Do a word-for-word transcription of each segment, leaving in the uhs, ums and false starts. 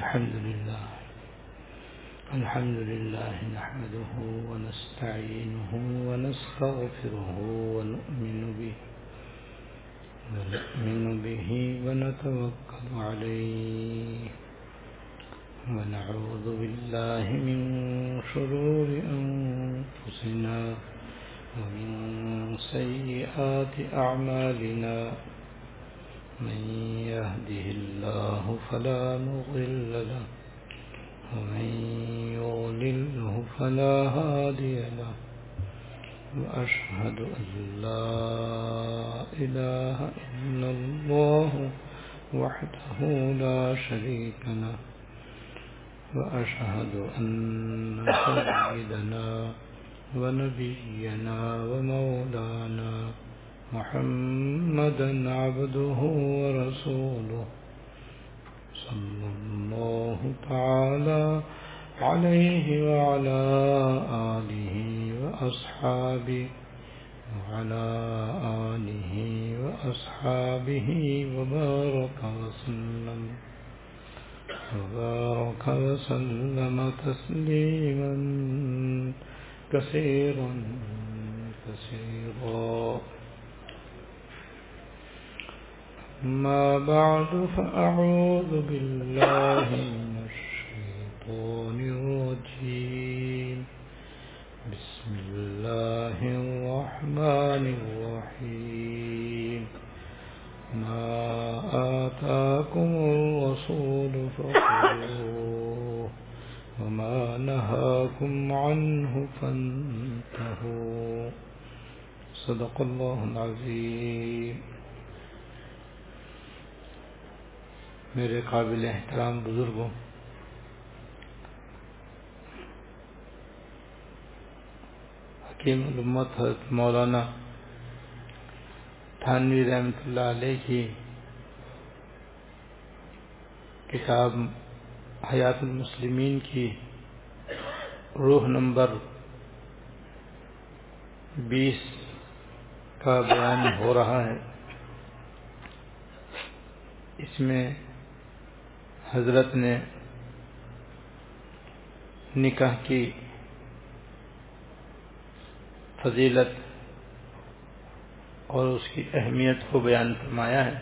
الحمد لله الحمد لله نحمده ونستعينه ونستغفره ونؤمن به ونؤمن به ونتوكل عليه ونعوذ بالله من شرور أنفسنا ومن سيئات أعمالنا من يهده الله فلا مضل له ومن يضلله فلا هادي له وأشهد أن لا إله إلا الله وحده لا شريك له وأشهد أن سيدنا ونبينا ومولانا محمدا عبده ورسوله صلى الله تعالى عليه وعلى آله وأصحابه وعلى آله وأصحابه وبارك وسلم وبارك وسلم تسليما كثيرا كثيرا. ما بعد فأعوذ بالله من الشيطان الرجيم. بسم الله الرحمن الرحيم. ما آتاكم الرسول فخذوه وما نهاكم عنه فانتهوا. صدق الله العظيم. میرے قابل احترام بزرگوں، حکیم الامت حضرت مولانا تھانوی رحمۃ اللہ علیہ کی کتاب حیات المسلمین کی روح نمبر بیس کا بیان ہو رہا ہے. اس میں حضرت نے نکاح کی فضیلت اور اس کی اہمیت کو بیان فرمایا ہے.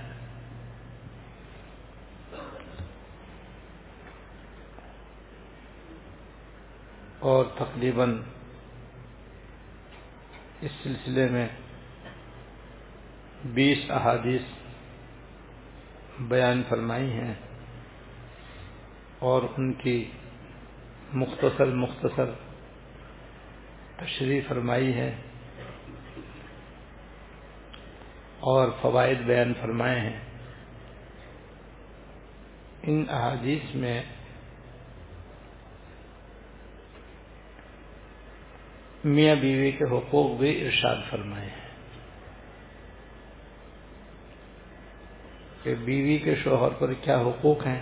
اور تقریباً اس سلسلے میں بیس احادیث بیان فرمائی ہیں اور ان کی مختصر مختصر تشریح فرمائی ہے اور فوائد بیان فرمائے ہیں. ان احادیث میں میاں بیوی کے حقوق بھی ارشاد فرمائے ہیں کہ بیوی کے شوہر پر کیا حقوق ہیں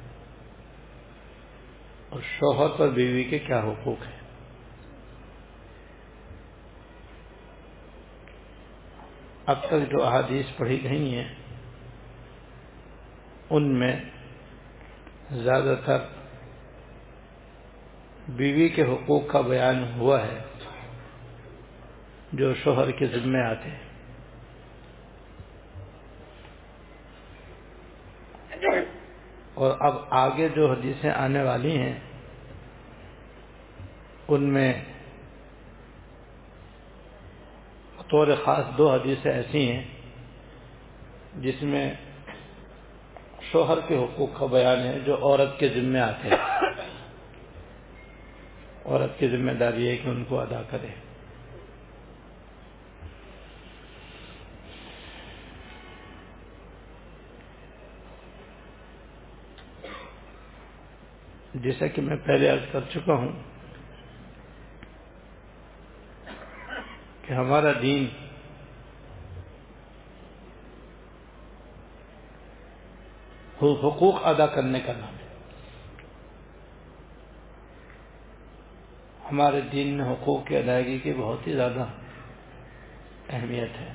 اور شوہر پر بیوی کے کیا حقوق ہیں. اب تک جو احادیث پڑھی گئی ہیں ان میں زیادہ تر بیوی کے حقوق کا بیان ہوا ہے جو شوہر کے ذمہ آتے ہیں. اور اب آگے جو حدیثیں آنے والی ہیں ان میں بطور خاص دو حدیثیں ایسی ہیں جس میں شوہر کے حقوق کا بیان ہے جو عورت کے ذمہ آتے ہیں. عورت کی ذمہ داری ہے کہ ان کو ادا کرے. جیسا کہ میں پہلے عرض کر چکا ہوں کہ ہمارا دین حقوق ادا کرنے کا نام ہے. ہمارے دین میں حقوق کی ادائیگی کی بہت ہی زیادہ اہمیت ہے،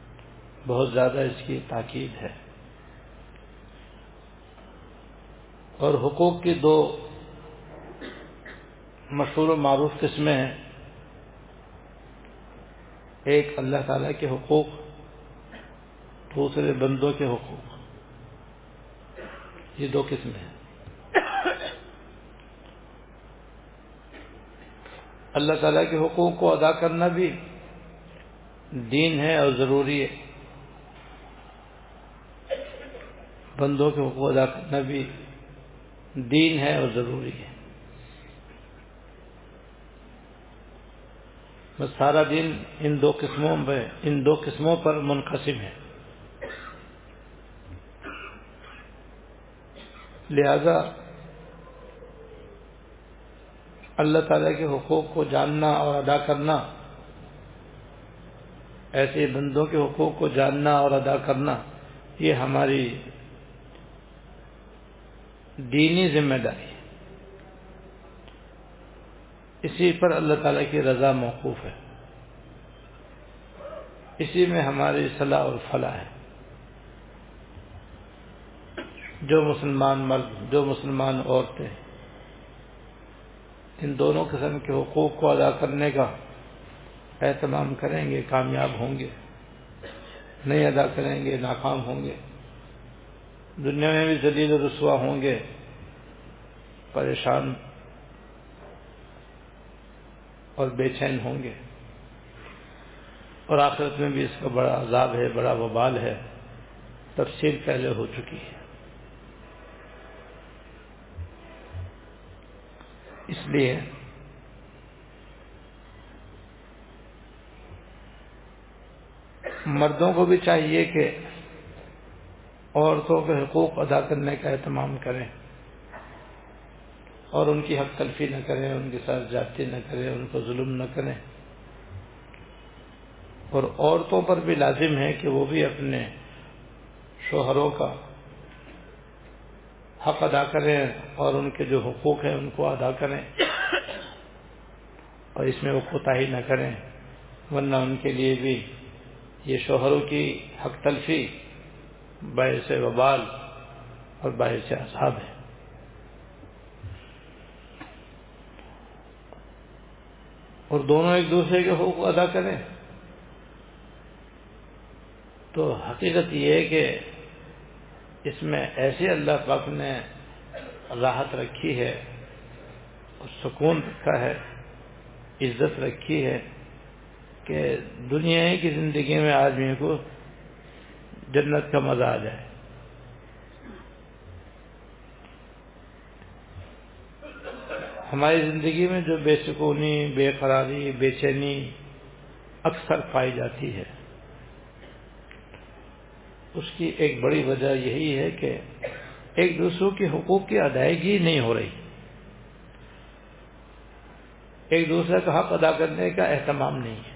بہت زیادہ اس کی تاکید ہے. اور حقوق کی دو مشہور و معروف قسمیں ہیں، ایک اللہ تعالیٰ کے حقوق، دوسرے بندوں کے حقوق. یہ دو قسمیں ہیں. اللہ تعالیٰ کے حقوق کو ادا کرنا بھی دین ہے اور ضروری ہے، بندوں کے حقوق ادا کرنا بھی دین ہے اور ضروری ہے. بس سارا دین ان دو قسموں میں ان دو قسموں پر منقسم ہے. لہذا اللہ تعالیٰ کے حقوق کو جاننا اور ادا کرنا، ایسے بندوں کے حقوق کو جاننا اور ادا کرنا، یہ ہماری دینی ذمہ داری ہے. اسی پر اللہ تعالیٰ کی رضا موقوف ہے، اسی میں ہماری صلاح اور فلاح ہے. جو مسلمان مرد، جو مسلمان عورتیں ان دونوں قسم کے حقوق کو ادا کرنے کا اہتمام کریں گے کامیاب ہوں گے، نہیں ادا کریں گے ناکام ہوں گے، دنیا میں بھی ذلیل و رسوا ہوں گے، پریشان اور بے چین ہوں گے، اور آخرت میں بھی اس کا بڑا عذاب ہے، بڑا وبال ہے. تفصیل پہلے ہو چکی ہے. اس لیے مردوں کو بھی چاہیے کہ عورتوں کے حقوق ادا کرنے کا اہتمام کریں اور ان کی حق تلفی نہ کریں، ان کے ساتھ زیادتی نہ کریں، ان کو ظلم نہ کریں. اور عورتوں پر بھی لازم ہے کہ وہ بھی اپنے شوہروں کا حق ادا کریں اور ان کے جو حقوق ہیں ان کو ادا کریں، اور اس میں وہ کوتاہی نہ کریں، ورنہ ان کے لیے بھی یہ شوہروں کی حق تلفی باعث وبال اور باعث عذاب ہے. اور دونوں ایک دوسرے کے حقوق ادا کریں تو حقیقت یہ ہے کہ اس میں ایسے اللہ پاک نے راحت رکھی ہے اور سکون رکھا ہے، عزت رکھی ہے کہ دنیا کی زندگی میں آدمی کو جنت کا مزہ آ جائے. ہماری زندگی میں جو بے سکونی، بے قراری، بے چینی اکثر پائی جاتی ہے، اس کی ایک بڑی وجہ یہی ہے کہ ایک دوسروں کے حقوق کی ادائیگی نہیں ہو رہی، ایک دوسرے کا حق ادا کرنے کا اہتمام نہیں ہے.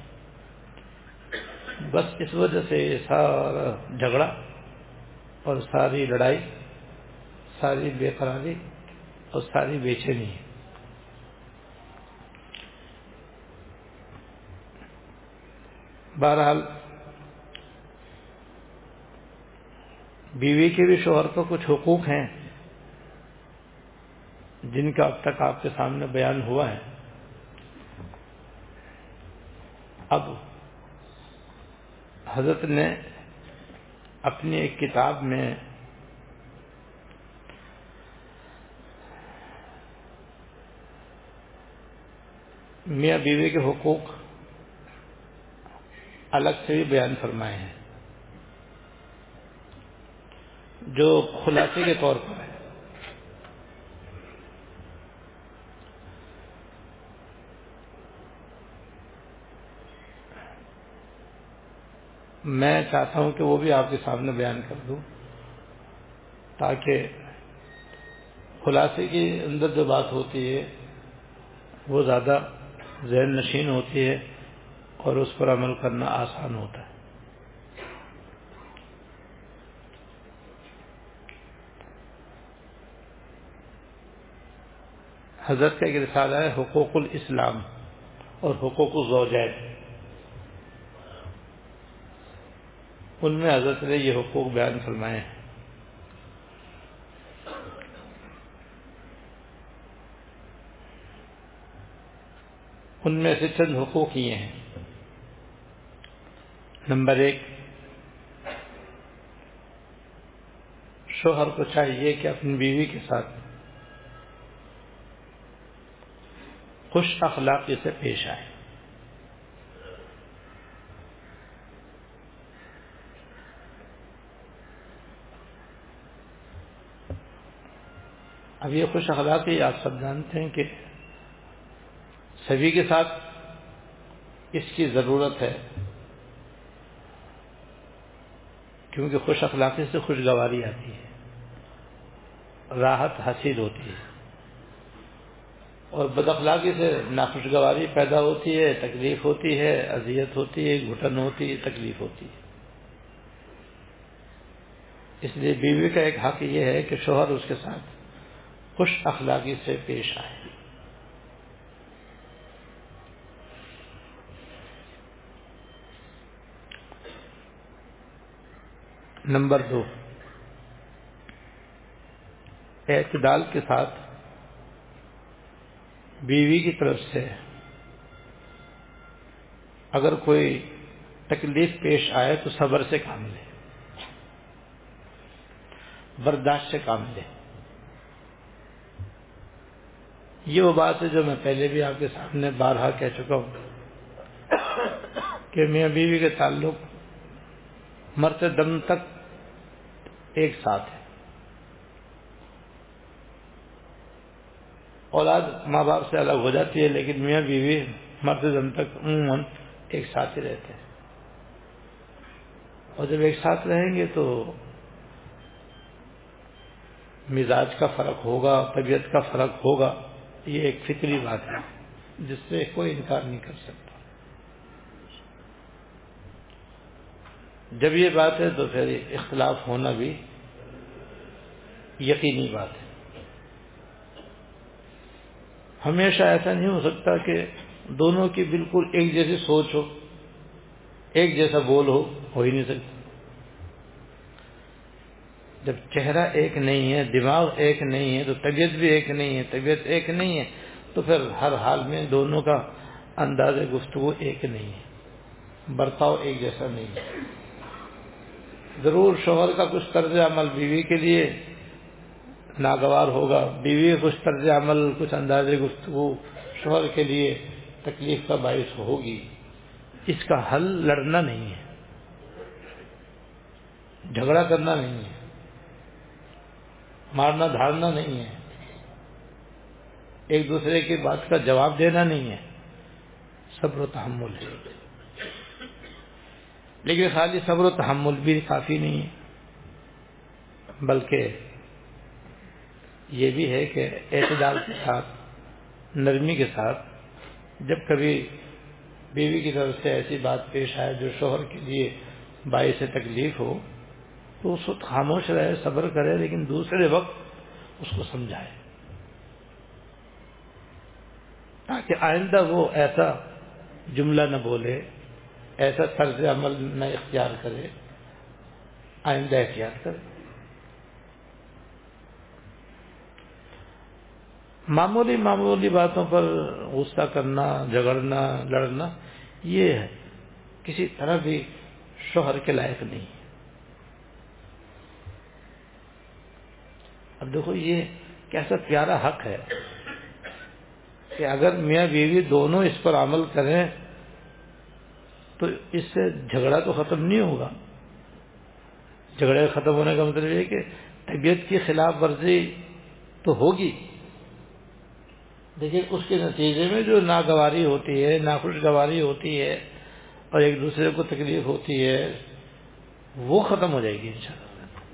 بس اس وجہ سے یہ سارا جھگڑا اور ساری لڑائی، ساری بے قراری اور ساری بے چینی ہے. بہرحال بیوی کے بھی شوہر پر کچھ حقوق ہیں جن کا اب تک آپ کے سامنے بیان ہوا ہے. اب حضرت نے اپنی ایک کتاب میں میاں بیوی کے حقوق الگ سے بھی بیان فرمائے ہیں جو خلاصے کے طور پر ہے. میں چاہتا ہوں کہ وہ بھی آپ کے سامنے بیان کر دوں تاکہ خلاصے کے اندر جو بات ہوتی ہے وہ زیادہ ذہن نشین ہوتی ہے اور اس پر عمل کرنا آسان ہوتا ہے. حضرت کا ایک رسالہ ہے حقوق الاسلام اور حقوق الزوجین، ان میں حضرت نے یہ حقوق بیان فرمائے ہیں. ان میں سے چند حقوق یہ ہیں. نمبر ایک، شوہر کو چاہیے کہ اپنی بیوی کے ساتھ خوش اخلاقی سے پیش آئے. اب یہ خوش اخلاقی آپ سب جانتے ہیں کہ سبھی کے ساتھ اس کی ضرورت ہے، کیونکہ خوش اخلاقی سے خوشگواری آتی ہے، راحت حاصل ہوتی ہے، اور بد اخلاقی سے ناخوشگواری پیدا ہوتی ہے، تکلیف ہوتی ہے، اذیت ہوتی ہے، گھٹن ہوتی ہے، تکلیف ہوتی ہے. اس لیے بیوی کا ایک حق یہ ہے کہ شوہر اس کے ساتھ خوش اخلاقی سے پیش آئے. نمبر دو، اعتدال کے ساتھ بیوی کی طرف سے اگر کوئی تکلیف پیش آئے تو صبر سے کام لے، برداشت سے کام لے. یہ وہ بات ہے جو میں پہلے بھی آپ کے سامنے بارہا کہہ چکا ہوں کہ میاں بیوی کے تعلق مرتے دم تک ایک ساتھ ہے. اولاد ماں باپ سے الگ ہو جاتی ہے، لیکن میاں بیوی مرتے دم تک عموماً ایک ساتھ ہی رہتے ہیں. اور جب ایک ساتھ رہیں گے تو مزاج کا فرق ہوگا، طبیعت کا فرق ہوگا. یہ ایک فطری بات ہے جس سے کوئی انکار نہیں کر سکتا. جب یہ بات ہے تو پھر اختلاف ہونا بھی یقینی بات ہے. ہمیشہ ایسا نہیں ہو سکتا کہ دونوں کی بالکل ایک جیسی سوچ ہو، ایک جیسا بول ہو ہو ہی نہیں سکتا. جب چہرہ ایک نہیں ہے، دماغ ایک نہیں ہے، تو طبیعت بھی ایک نہیں ہے. طبیعت ایک نہیں ہے تو پھر ہر حال میں دونوں کا انداز گفتگو ایک نہیں ہے، برتاؤ ایک جیسا نہیں ہے. ضرور شوہر کا کچھ طرز عمل بیوی کے لیے ناگوار ہوگا، بیوی کا کچھ طرز عمل، کچھ انداز گفتگو شوہر کے لیے تکلیف کا باعث ہوگی. اس کا حل لڑنا نہیں ہے، جھگڑا کرنا نہیں ہے، مارنا دھاڑنا نہیں ہے، ایک دوسرے کی بات کا جواب دینا نہیں ہے. صبر و تحمل ہے. لیکن خالی صبر و تحمل بھی کافی نہیں ہے، بلکہ یہ بھی ہے کہ اعتدال کے ساتھ، نرمی کے ساتھ جب کبھی بیوی کی طرف سے ایسی بات پیش آئے جو شوہر کے لیے باعث تکلیف ہو تو اس وقت خاموش رہے، صبر کرے، لیکن دوسرے وقت اس کو سمجھائے تاکہ آئندہ وہ ایسا جملہ نہ بولے، ایسا طرز عمل نہ اختیار کرے، آئندہ احتیاط کرے. معمولی معمولی باتوں پر غصہ کرنا، جھگڑنا، لڑنا، یہ ہے کسی طرح بھی شوہر کے لائق نہیں. اب دیکھو یہ کیسا پیارا حق ہے کہ اگر میاں بیوی دونوں اس پر عمل کریں تو اس سے جھگڑا تو ختم نہیں ہوگا. جھگڑے ختم ہونے کا مطلب یہ کہ طبیعت کی خلاف ورزی تو ہوگی، لیکن اس کے نتیجے میں جو ناگواری ہوتی ہے، ناخوشگواری ہوتی ہے اور ایک دوسرے کو تکلیف ہوتی ہے وہ ختم ہو جائے گی انشاءاللہ.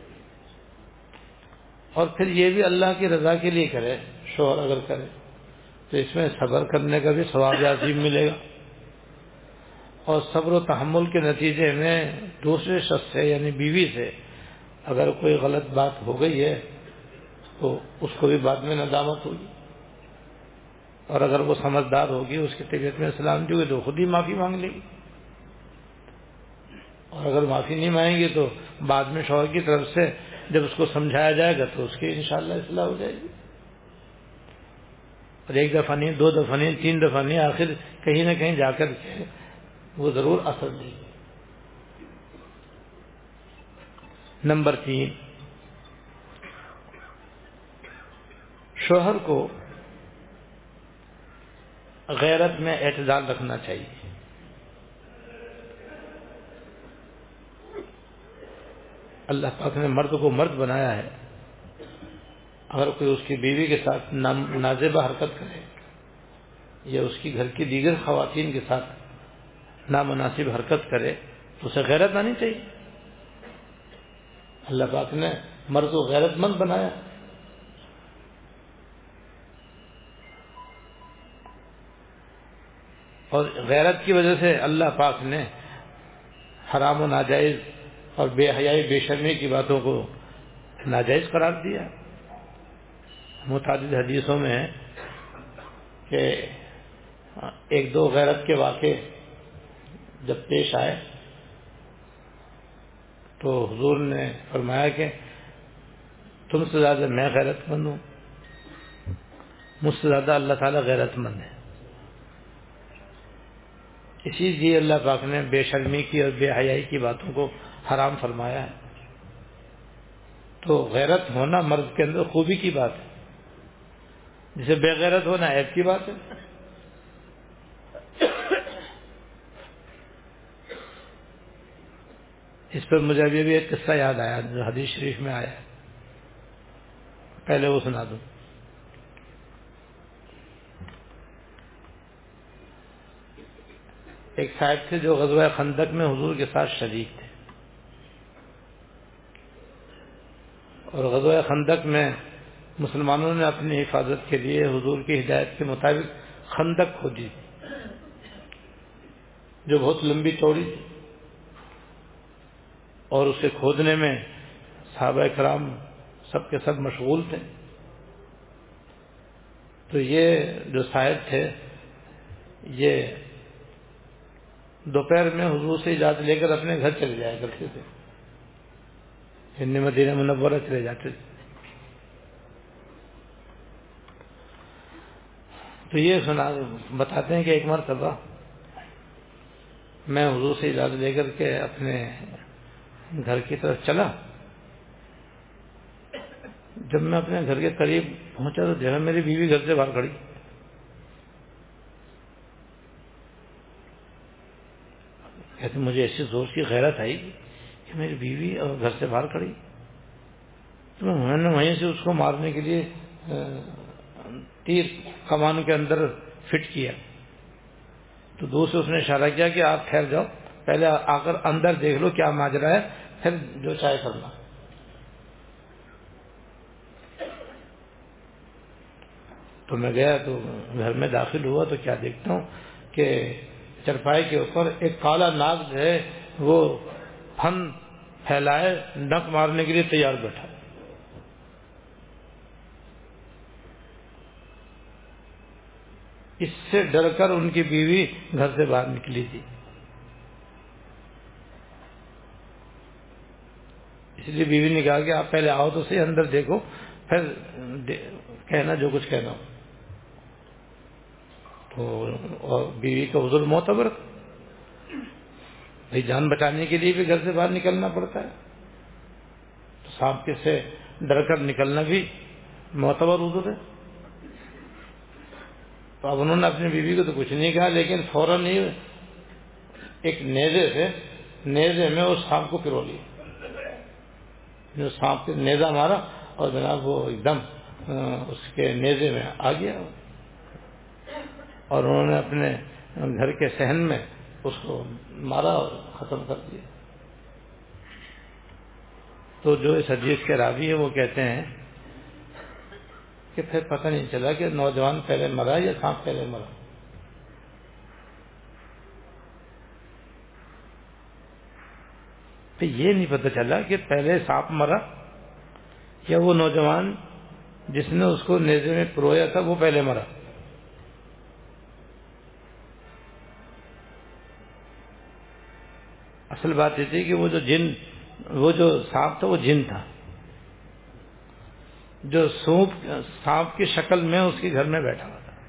اور پھر یہ بھی اللہ کی رضا کے لیے کرے، شوہر اگر کرے تو اس میں صبر کرنے کا بھی ثواب عظیم ملے گا. اور صبر و تحمل کے نتیجے میں دوسرے شخص سے یعنی بیوی سے اگر کوئی غلط بات ہو گئی ہے تو اس کو بھی بعد میں ندامت ہوگی، اور اگر وہ سمجھدار ہوگی، اس کی طبیعت میں سلامتی ہوگی تو خود ہی معافی مانگ لے گی، اور اگر معافی نہیں مانگے گی تو بعد میں شوہر کی طرف سے جب اس کو سمجھایا جائے گا تو اس کی انشاءاللہ اصلاح ہو جائے گی. اور ایک دفعہ نہیں، دو دفعہ نہیں، تین دفعہ نہیں، آخر کہیں نہ کہیں جا کر کے وہ ضرور اثر دے گی۔ نمبر تین، شوہر کو غیرت میں اعتدال رکھنا چاہیے۔ اللہ پاک نے مرد کو مرد بنایا ہے، اگر کوئی اس کی بیوی کے ساتھ نازیبہ حرکت کرے یا اس کی گھر کی دیگر خواتین کے ساتھ نامناسب حرکت کرے تو اسے غیرت آنی چاہیے۔ اللہ پاک نے مرد کو غیرت مند بنایا، اور غیرت کی وجہ سے اللہ پاک نے حرام و ناجائز اور بے حیائی بے شرمی کی باتوں کو ناجائز قرار دیا۔ متعدد حدیثوں میں ہے کہ ایک دو غیرت کے واقعے جب پیش آئے تو حضور نے فرمایا کہ تم سے زیادہ میں غیرت مند ہوں، مجھ سے زیادہ اللہ تعالیٰ غیرت مند ہے۔ اسی لیے اللہ پاک نے بے شرمی کی اور بے حیائی کی باتوں کو حرام فرمایا ہے۔ تو غیرت ہونا مرد کے اندر خوبی کی بات ہے، جسے بے غیرت ہونا عیب کی بات ہے۔ اس پر مجھے ابھی بھی ایک قصہ یاد آیا جو حدیث شریف میں آیا ہے، پہلے وہ سنا دوں۔ ایک صاحب تھے جو غزوہ خندق میں حضور کے ساتھ شریک تھے، اور غزوہ خندق میں مسلمانوں نے اپنی حفاظت کے لیے حضور کی ہدایت کے مطابق خندق کھودی تھی جو بہت لمبی چوڑی تھی، اور اسے کھودنے میں صحابہ کرام سب کے سب مشغول تھے۔ تو یہ جو صاحب تھے یہ دوپہر میں حضور سے اجازت لے کر اپنے گھر چلے جایا کرتے تھے، یعنی مدینہ منورہ چلے جاتے تھے۔ تو یہ سنا بتاتے ہیں کہ ایک مرتبہ میں حضور سے اجازت لے کر کے اپنے گھر کی طرف چلا، جب میں اپنے گھر کے قریب پہنچا تو دیکھا میری بیوی گھر سے باہر کھڑی۔ کہتے مجھے ایسی زور کی غیرت آئی کہ میری بیوی اور گھر سے باہر کھڑی، تو میں نے وہیں سے اس کو مارنے کے لیے تیر کمان کے اندر فٹ کیا، تو دور سے اس نے اشارہ کیا کہ آپ ٹھہر جاؤ، پہلے آ کر اندر دیکھ لو کیا ماجرا ہے، پھر جو چاہے کرنا۔ تو میں گیا تو گھر میں داخل ہوا تو کیا دیکھتا ہوں کہ چرپائی کے اوپر ایک کالا ناگ جو ہے وہ پھن پھیلائے نک مارنے کے لیے تیار بیٹھا۔ اس سے ڈر کر ان کی بیوی گھر سے باہر نکلی تھی، اس لیے بیوی نے کہا کہ آپ پہلے آؤ تو صحیح، اندر دیکھو، پھر کہنا جو کچھ کہنا ہو۔ تو اور بیوی کا عذر معتبر، بھائی جان بچانے کے لیے بھی گھر سے باہر نکلنا پڑتا ہے، تو سانپ کے سے ڈر کر نکلنا بھی معتبر عذر ہے۔ تو اب انہوں نے اپنی بیوی کو تو کچھ نہیں کہا، لیکن فوراً ہی ایک نیزے سے نیزے میں اس سانپ کو پرو لیا، جو سانپ کے نیزہ مارا اور جناب وہ ایک دم اس کے نیزے میں آ گیا، اور انہوں نے اپنے گھر کے صحن میں اس کو مارا اور ختم کر دیا۔ تو جو اس حدیث کے راوی ہیں وہ کہتے ہیں کہ پھر پتہ نہیں چلا کہ نوجوان پہلے مرا یا سانپ پہلے مرا۔ تو یہ نہیں پتہ چلا کہ پہلے سانپ مرا یا وہ نوجوان جس نے اس کو نیزے میں پرویا تھا وہ پہلے مرا۔ اصل بات یہ تھی کہ وہ جو جن وہ جو سانپ تھا وہ جن تھا جو سونپ سانپ کی شکل میں اس کے گھر میں بیٹھا ہوا تھا۔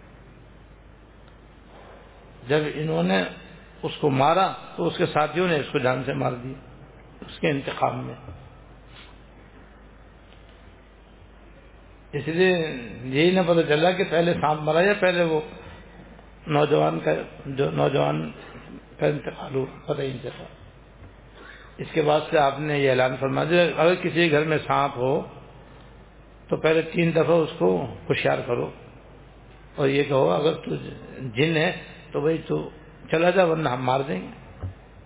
جب انہوں نے اس کو مارا تو اس کے ساتھیوں نے اس کو جان سے مار دیا اس کے انتقام میں. اس لیے یہی نہ پتہ چلا کہ پہلے سانپ مرا یا پہلے وہ نوجوان کا جو نوجوان کا انتقال ہوا، پتہ ہی نہیں چلا. اس کے بعد سے آپ نے یہ اعلان فرما دیا اگر کسی گھر میں سانپ ہو تو پہلے تین دفعہ اس کو ہوشیار کرو اور یہ کہو اگر تو جن ہے تو بھائی تو چلا جا ورنہ ہم مار دیں گے.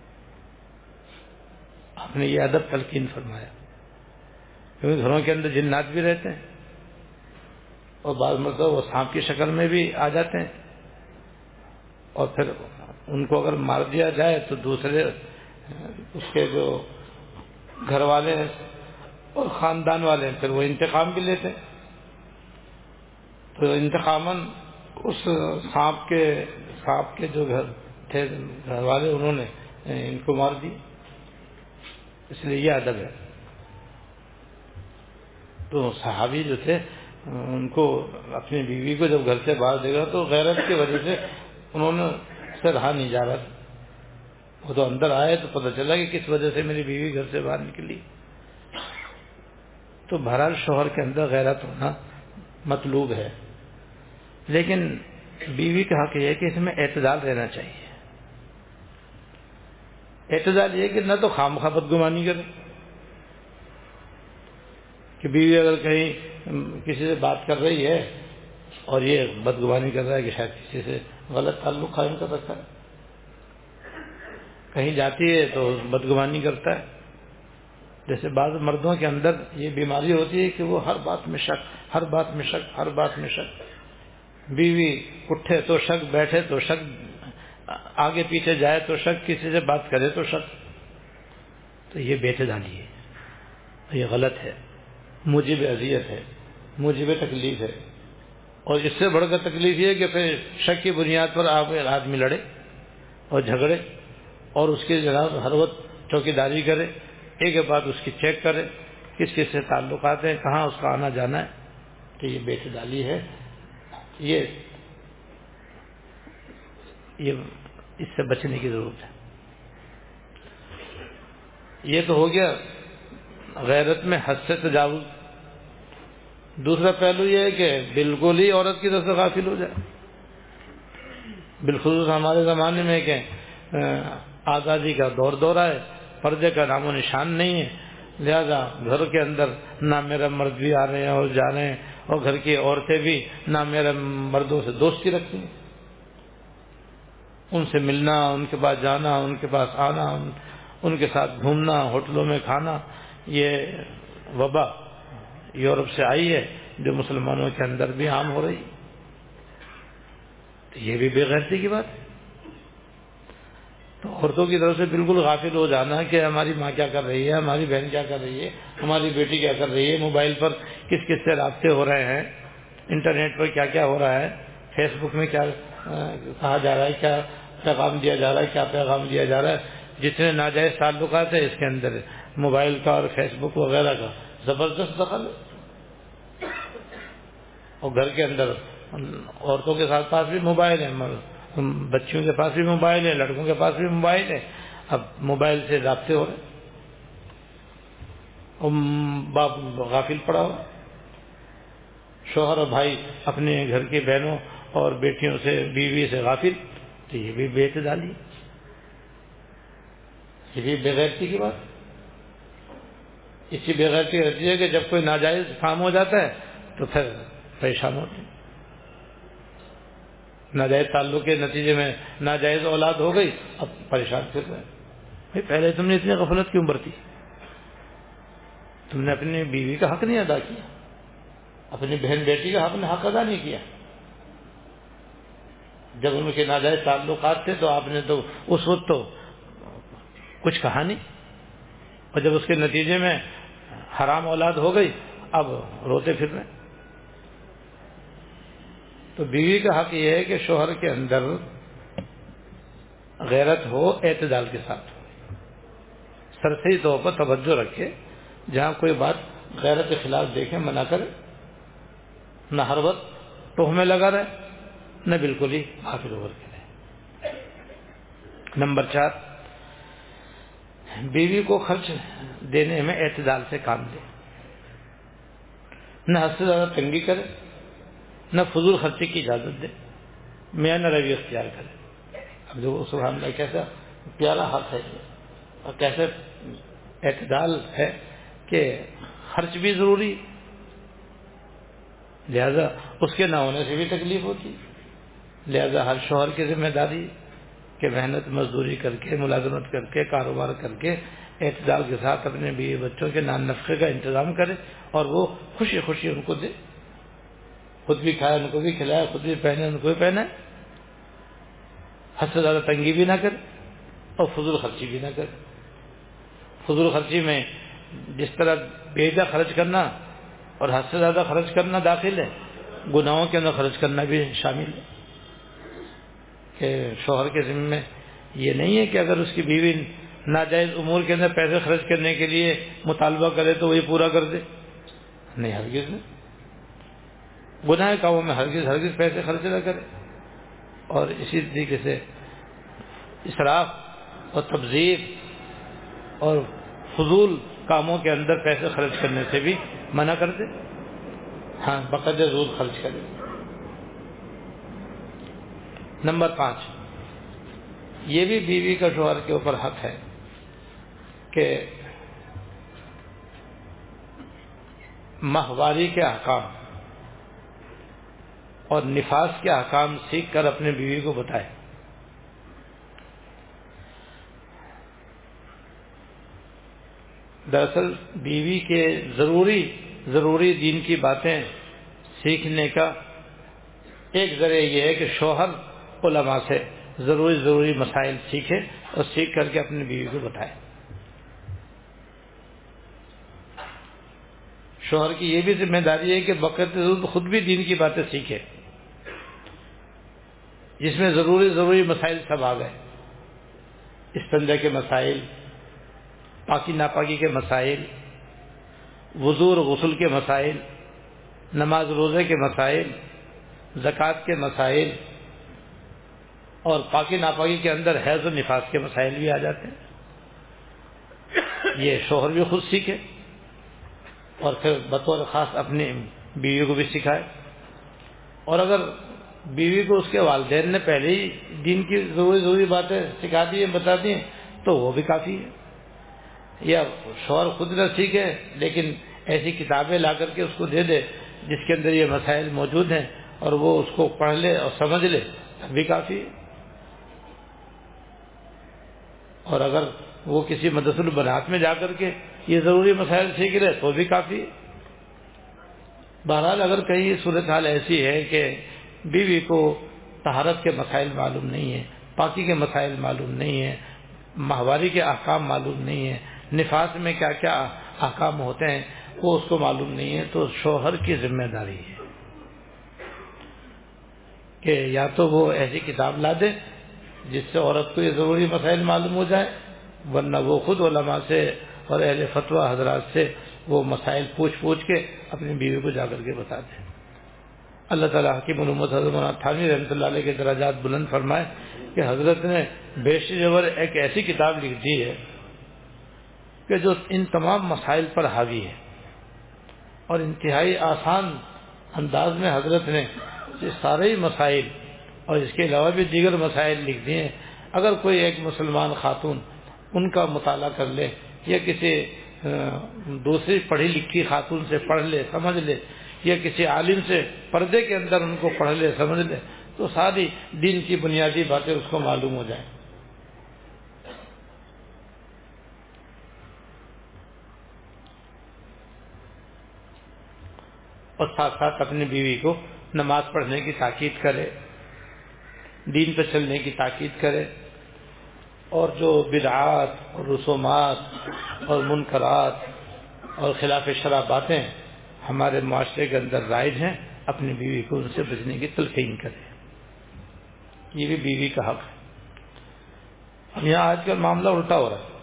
آپ نے یہ ادب تلقین فرمایا، کیونکہ گھروں کے اندر جنات بھی رہتے ہیں اور بعض مرتبہ وہ سانپ کی شکل میں بھی آ جاتے ہیں، اور پھر ان کو اگر مار دیا جائے تو دوسرے اس کے جو گھر والے ہیں اور خاندان والے ہیں پھر وہ انتقام بھی لیتے ہیں. تو انتقاماً اس سانپ کے سانپ کے جو گھر تھے گھر والے انہوں نے ان کو مار دی. اس لیے یہ ادب ہے. تو صحابی جو تھے ان کو اپنی بیوی کو جب گھر سے باہر دیکھا تو غیرت کی وجہ سے انہوں نے سے رہا نہیں جا رہا. وہ تو اندر آئے تو پتہ چلا کہ کس وجہ سے میری بیوی گھر سے باہر نکلی. تو بہرحال شوہر کے اندر غیرت ہونا مطلوب ہے، لیکن بیوی کا حق یہ ہے کہ اس میں اعتدال رہنا چاہیے. اعتدال یہ کہ نہ تو خام خواہ بدگمانی کرے کہ بیوی اگر کہیں کسی سے بات کر رہی ہے اور یہ بدگمانی کر رہا ہے کہ شاید کسی سے غلط تعلق قائم کر رکھا ہے، کہیں جاتی ہے تو بدگمانی کرتا ہے. جیسے بعض مردوں کے اندر یہ بیماری ہوتی ہے کہ وہ ہر بات میں شک ہر بات میں شک ہر بات میں شک. بیوی اٹھے تو شک، بیٹھے تو شک، آگے پیچھے جائے تو شک، کسی سے بات کرے تو شک. تو یہ بے اعتدالی ہے، یہ غلط ہے، موجب اذیت ہے، موجب تکلیف ہے. اور اس سے بڑھ کر تکلیف یہ ہے کہ پھر شک کی بنیاد پر آپ ایک آدمی لڑے اور جھگڑے اور اس کے جناب ہر وقت چوکیداری کرے، ایک بعد اس کی چیک کرے کس کس سے تعلقات ہیں، کہاں اس کا آنا جانا ہے. تو یہ بے اعتدالی ہے. یہ یہ اس سے بچنے کی ضرورت ہے. یہ تو ہو گیا غیرت میں حد سے تجاوز. دوسرا پہلو یہ ہے کہ بالکل ہی عورت کی طرف سے غافل ہو جائے. بالخصوص ہمارے زمانے میں کہ آزادی کا دور دورہ ہے، پردے کا نام و نشان نہیں ہے، لہذا گھر کے اندر نہ میرا مرد بھی آ رہے ہیں اور جا رہے ہیں، اور گھر کی عورتیں بھی نہ میرے مردوں سے دوستی رکھتی ہیں. ان سے ملنا، ان کے پاس جانا، ان کے پاس آنا، ان کے ساتھ گھومنا، ہوٹلوں میں کھانا، یہ وبا یورپ سے آئی ہے جو مسلمانوں کے اندر بھی عام ہو رہی. تو یہ بھی بے غیرتی کی بات ہے. تو عورتوں کی طرف سے بالکل غافل ہو جانا کہ ہماری ماں کیا کر رہی ہے، ہماری بہن کیا کر رہی ہے، ہماری بیٹی کیا کر رہی ہے، موبائل پر کس کس سے رابطے ہو رہے ہیں، انٹرنیٹ پر کیا کیا ہو رہا ہے، فیس بک میں کیا کہا جا رہا ہے، کیا پیغام دیا جا رہا ہے، کیا پیغام دیا جا رہا ہے. جتنے ناجائز تعلقات ہیں اس کے اندر موبائل کا اور فیس بک وغیرہ کا زبردست دخل ہے. اور گھر کے اندر عورتوں کے ساتھ پاس بھی موبائل ہے، بچیوں کے پاس بھی موبائل ہے، لڑکوں کے پاس بھی موبائل ہے. اب موبائل سے رابطے ہو رہے اور باپ غافل پڑا ہوا. شوہر اور بھائی اپنے گھر کی بہنوں اور بیٹیوں سے، بیوی سے غافل. تو یہ بھی بے اعتدالی، یہ بھی بے غیرتی کی بات. اسی بے غیرتی رہتی ہے کہ جب کوئی ناجائز کام ہو جاتا ہے تو پھر پریشان ہوتے ہیں. ناجائز تعلق کے نتیجے میں ناجائز اولاد ہو گئی، اب پریشان پھر رہے. بھائی پہلے تم نے اتنی غفلت کیوں برتی؟ تم نے اپنی بیوی کا حق نہیں ادا کیا، اپنی بہن بیٹی کا حق نے حق ادا نہیں کیا. جب ان کے ناجائز تعلقات تھے تو آپ نے تو اس وقت تو کچھ کہا نہیں، اور جب اس کے نتیجے میں حرام اولاد ہو گئی اب روتے پھر رہے. تو بیوی کا حق یہ ہے کہ شوہر کے اندر غیرت ہو، اعتدال کے ساتھ سرسری طور پر توجہ رکھے. جہاں کوئی بات غیرت کے خلاف دیکھے منع کرے، نہ ہر وقت ٹوہ میں لگا رہے، نہ بالکل ہی غافل ہو کر کے رہے. نمبر چار، بیوی کو خرچ دینے میں اعتدال سے کام دے، نہ حد سے زیادہ تنگی کرے، نہ فضول خرچی کی اجازت دے، میانہ روی اختیار کرے۔ اب جو سبحان اللہ کیسا پیارا حق ہے اور کیسے اعتدال ہے کہ خرچ بھی ضروری، لہذا اس کے نہ ہونے سے بھی تکلیف ہوتی، لہذا ہر شوہر کی ذمہ داری کہ محنت مزدوری کر کے، ملازمت کر کے، کاروبار کر کے اعتدال کے ساتھ اپنے بیوی بچوں کے نان نفقے کا انتظام کرے اور وہ خوشی خوشی ان کو دے، خود بھی کھائے ان کو بھی کھلائے، خود بھی پہنے ان کو بھی پہنے، حد سے زیادہ تنگی بھی نہ کرے اور فضول خرچی بھی نہ کرے۔ فضول خرچی میں جس طرح بے وجہ خرچ کرنا اور حد سے زیادہ خرچ کرنا داخل ہے، گناہوں کے اندر خرچ کرنا بھی شامل ہے کہ شوہر کے ذمہ میں یہ نہیں ہے کہ اگر اس کی بیوی ناجائز امور کے اندر پیسے خرچ کرنے کے لیے مطالبہ کرے تو وہی پورا کر دے، نہیں، ہرگز نہیں، گناہ کاموں میں ہرگز ہرگز پیسے خرچ نہ کرے۔ اور اسی طریقے سے اسراف اور تبذیر اور فضول کاموں کے اندر پیسے خرچ کرنے سے بھی منع کر دے، ہاں بقدر ضرورت خرچ کرے۔ نمبر پانچ، یہ بھی بیوی کا شوہر کے اوپر حق ہے کہ ماہواری کے احکام اور نفاس کے احکام سیکھ کر اپنے بیوی کو بتائے۔ دراصل بیوی کے ضروری ضروری دین کی باتیں سیکھنے کا ایک ذریعہ یہ ہے کہ شوہر علماء سے ضروری ضروری مسائل سیکھے اور سیکھ کر کے اپنی بیوی کو بتائے۔ شوہر کی یہ بھی ذمہ داری ہے کہ بقدر ضرورت خود بھی دین کی باتیں سیکھے، جس میں ضروری ضروری مسائل سب آ گئے، استنجا کے مسائل، پاکی ناپاکی کے مسائل، وضو اور غسل کے مسائل، نماز روزے کے مسائل، زکوٰۃ کے مسائل، اور پاکی ناپاکی کے اندر حیض و نفاس کے مسائل بھی آ جاتے ہیں۔ یہ شوہر بھی خود سیکھے اور پھر بطور خاص اپنی بیوی کو بھی سکھائے، اور اگر بیوی کو اس کے والدین نے پہلے ہی دین کی ضروری ضروری باتیں سکھا دی ہیں، بتا دی ہیں، تو وہ بھی کافی ہے۔ یا شوہر خود نہ سیکھے لیکن ایسی کتابیں لا کر کے اس کو دے دے جس کے اندر یہ مسائل موجود ہیں اور وہ اس کو پڑھ لے اور سمجھ لے، بھی کافی ہے۔ اور اگر وہ کسی مدرسۃ البنات میں جا کر کے یہ ضروری مسائل سیکھ لے تو بھی کافی ہے۔ بہرحال اگر کہیں صورتحال ایسی ہے کہ بیوی کو طہارت کے مسائل معلوم نہیں ہیں، پاکی کے مسائل معلوم نہیں ہیں، ماہواری کے احکام معلوم نہیں ہیں، نفاس میں کیا کیا احکام ہوتے ہیں وہ اس کو معلوم نہیں ہے، تو شوہر کی ذمہ داری ہے کہ یا تو وہ ایسی کتاب لا دے جس سے عورت کو یہ ضروری مسائل معلوم ہو جائے، ورنہ وہ خود علماء سے اور اہل فتویٰ حضرات سے وہ مسائل پوچھ پوچھ کے اپنی بیوی کو جا کر کے بتا دیں۔ اللہ تعالیٰ حکیم علومت حضرت مولانا تھانوی رحمۃ اللہ علیہ کے درجات بلند فرمائے کہ حضرت نے بیشتر جبر ایک ایسی کتاب لکھ دی ہے کہ جو ان تمام مسائل پر حاوی ہے، اور انتہائی آسان انداز میں حضرت نے یہ سارے ہی مسائل اور اس کے علاوہ بھی دیگر مسائل لکھ دیے ہیں۔ اگر کوئی ایک مسلمان خاتون ان کا مطالعہ کر لے یا کسی دوسری پڑھی لکھی خاتون سے پڑھ لے سمجھ لے یا کسی عالم سے پردے کے اندر ان کو پڑھ لے سمجھ لے تو ساری دین کی بنیادی باتیں اس کو معلوم ہو جائیں۔ اور ساتھ ساتھ اپنی بیوی کو نماز پڑھنے کی تاکید کرے، دین پہ چلنے کی تاکید کرے، اور جو بدعات اور رسومات اور منکرات اور خلاف شرع باتیں ہمارے معاشرے کے اندر رائج ہیں اپنی بیوی کو ان سے بچنے کی تلقین کرے۔ یہ بھی بیوی کا حق ہے۔ اب یہاں آج کل معاملہ الٹا ہو رہا ہے،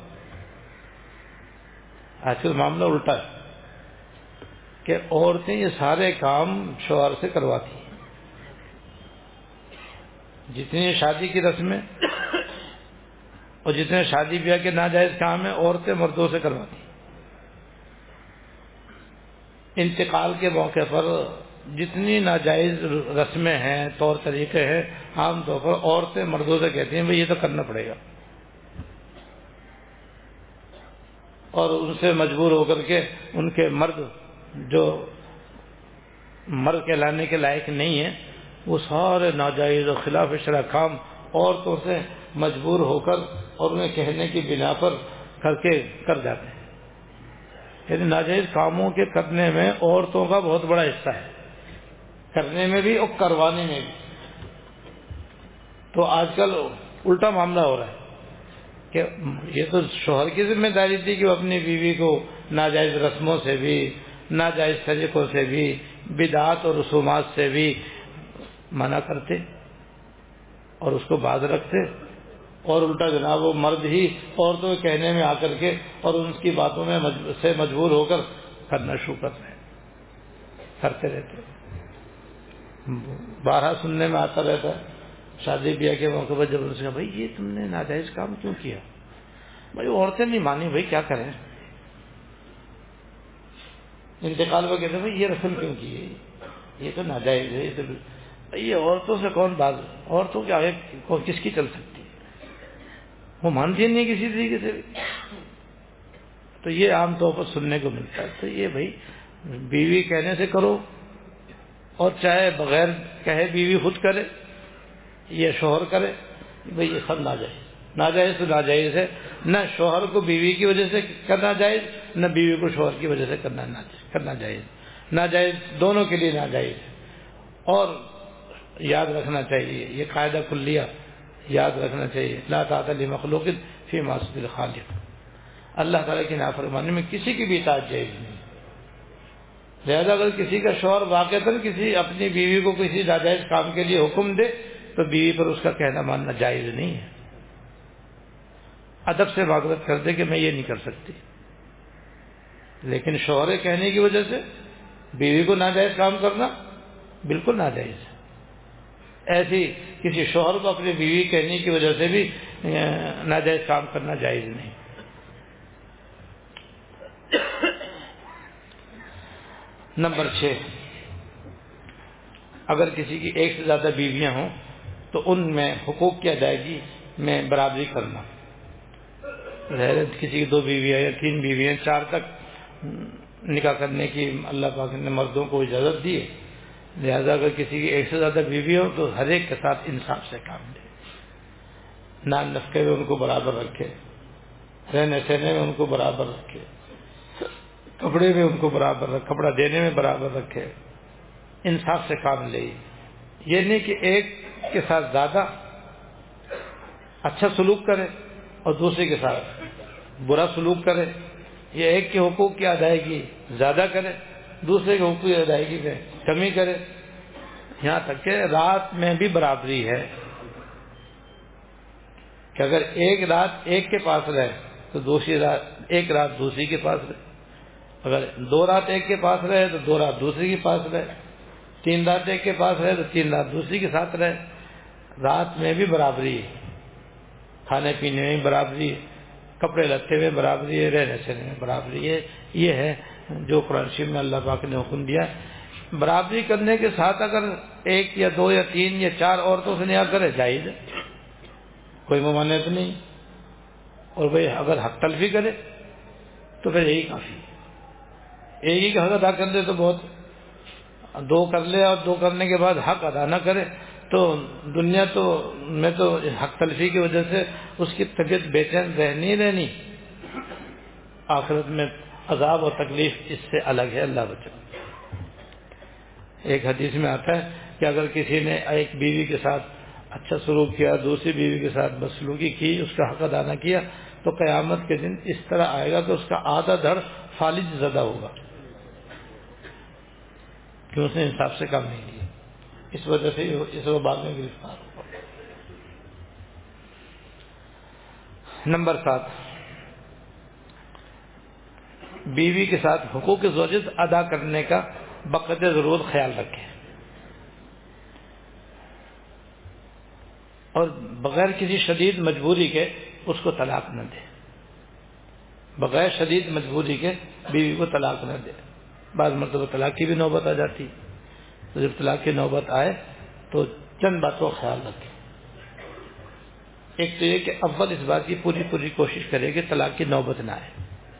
آج کل معاملہ الٹا ہے کہ عورتیں یہ سارے کام شوہر سے کرواتی ہیں، جتنی شادی کی رسمیں اور جتنے شادی بیاہ کے ناجائز کام ہیں عورتیں مردوں سے کرواتی ہیں۔ انتقال کے موقع پر جتنی ناجائز رسمیں ہیں، طور طریقے ہیں، عام طور پر عورتیں مردوں سے کہتی ہیں بھئی یہ تو کرنا پڑے گا، اور ان سے مجبور ہو کر کے ان کے مرد جو مرد کہلانے کے لائق نہیں ہیں وہ سارے ناجائز اور خلاف شرع کام عورتوں سے مجبور ہو کر اور انہیں کہنے کی بنا پر کر کے کر جاتے ہیں۔ یعنی ناجائز کاموں کے کرنے میں عورتوں کا بہت بڑا حصہ ہے، کرنے میں بھی اور کروانے میں بھی۔ تو آج کل الٹا معاملہ ہو رہا ہے کہ یہ تو شوہر کی ذمہ داری تھی کہ وہ اپنی بیوی کو ناجائز رسموں سے بھی، ناجائز طریقوں سے بھی، بدعات اور رسومات سے بھی منع کرتے اور اس کو باز رکھتے، اور الٹا جناب وہ مرد ہی عورتوں کے کہنے میں آ کر کے اور ان کی باتوں میں سے مجبور ہو کر کرنا شروع کرتے ہیں، کرتے رہتے۔ بارہا سننے میں آتا رہتا ہے شادی بیاہ کے موقع پر، جب ان سے کہا بھائی یہ تم نے ناجائز کام کیوں کیا؟ بھائی عورتیں نہیں مانی، بھائی کیا کریں؟ انتقال پر کہتے ہیں بھائی یہ رسم کیوں کی ہے، یہ تو ناجائز ہے، یہ تو بھائی یہ عورتوں سے کون باز، عورتوں کے آگے کس کی چل سکتی ہے، وہ مانتی نہیں کسی طریقے سے بھی۔ تو یہ عام طور پر سننے کو ملتا ہے۔ تو یہ بھائی بیوی کہنے سے کرو، اور چاہے بغیر کہے بیوی خود کرے، یہ شوہر کرے، بھئی یہ سب ناجائز، ناجائز تو ناجائز ہے۔ نہ شوہر کو بیوی کی وجہ سے کرنا جائز، نہ بیوی کو شوہر کی وجہ سے کرنا کرنا جائز، ناجائز دونوں کے لیے ناجائز ہے۔ اور یاد رکھنا چاہیے یہ قاعدہ کلیہ یاد رکھنا چاہیے، لا طاعۃ لمخلوق فی معصیۃ الخالق، اللہ تعالیٰ کی نافرمانی میں کسی کی بھی اطاعت جائز نہیں۔ لہذا اگر کسی کا شوہر واقعتاً کسی اپنی بیوی کو کسی ناجائز کام کے لیے حکم دے تو بیوی پر اس کا کہنا ماننا جائز نہیں ہے، ادب سے معذرت کر دے کہ میں یہ نہیں کر سکتی۔ لیکن شوہر کہنے کی وجہ سے بیوی کو ناجائز کام کرنا بالکل ناجائز ہے۔ ایسی کسی شوہر کو اپنی بیوی کہنے کی وجہ سے بھی ناجائز کام کرنا جائز نہیں۔ نمبر چھ، اگر کسی کی ایک سے زیادہ بیویاں ہوں تو ان میں حقوق کی ادائیگی میں برابری کرنا۔ کسی کی دو بیویاں یا تین بیویاں، چار تک نکاح کرنے کی اللہ پاک نے مردوں کو اجازت دی ہے، لہذا اگر کسی کی ایک سے زیادہ بیوی ہو تو ہر ایک کے ساتھ انصاف سے کام دے، نان نفقے میں ان کو برابر رکھے، رہنے سہنے میں ان کو برابر رکھے، کپڑے میں ان کو برابر رکھے، کپڑا دینے میں برابر رکھے، انصاف سے کام لے۔ یہ نہیں کہ ایک کے ساتھ زیادہ اچھا سلوک کرے اور دوسرے کے ساتھ برا سلوک کرے، یہ ایک کے حقوق کی ادائیگی زیادہ کرے، دوسرے کے حقوق کی ادائیگی میں کمی کرے۔ یہاں تک کہ رات میں بھی برابری ہے کہ اگر ایک رات ایک کے پاس رہے تو دوسری رات ایک رات دوسری کے پاس رہے، اگر دو رات ایک کے پاس رہے تو دو رات دوسری کے پاس رہے، تین رات ایک کے پاس رہے تو تین رات دوسری کے ساتھ رہے۔ رات میں بھی برابری ہے، کھانے پینے میں بھی برابری ہے، کپڑے لتے میں برابری ہے، رہنے سہنے میں برابری ہے۔ یہ ہے جو قرآن شریف میں اللہ پاک نے حکم دیا۔ برابری کرنے کے ساتھ اگر ایک یا دو یا تین یا چار عورتوں سے نکاح کرے جائز ہے، کوئی ممانعت نہیں۔ اور بھئی اگر حق تلفی کرے تو پھر یہی کافی ہے، ایک ہی کا حق ادا کر دے تو بہت، دو کر لے اور دو کرنے کے بعد حق ادا نہ کرے تو دنیا تو میں تو حق تلفی کی وجہ سے اس کی طبیعت بے چین رہنی رہنی، آخرت میں عذاب اور تکلیف اس سے الگ ہے، اللہ بچا۔ ایک حدیث میں آتا ہے کہ اگر کسی نے ایک بیوی کے ساتھ اچھا سلوک کیا، دوسری بیوی کے ساتھ بدسلوکی کی، اس کا حق ادا نہ کیا تو قیامت کے دن اس طرح آئے گا کہ اس کا آدھا دھڑ فالج زدہ ہوگا، کہ اس نے انصاف سے کام نہیں کیا، اس وجہ سے اس وبال میں گرفتار ہوگا۔ نمبر سات، بیوی کے ساتھ حقوق زوجت ادا کرنے کا بقدر ضرورت خیال رکھیں اور بغیر کسی شدید مجبوری کے اس کو طلاق نہ دے، بغیر شدید مجبوری کے بیوی کو طلاق نہ دے۔ بعض مرتبہ طلاق کی بھی نوبت آ جاتی، تو جب طلاق کی نوبت آئے تو چند باتوں کا خیال رکھے۔ ایک تو یہ کہ اول اس بات کی پوری پوری کوشش کرے کہ طلاق کی نوبت نہ آئے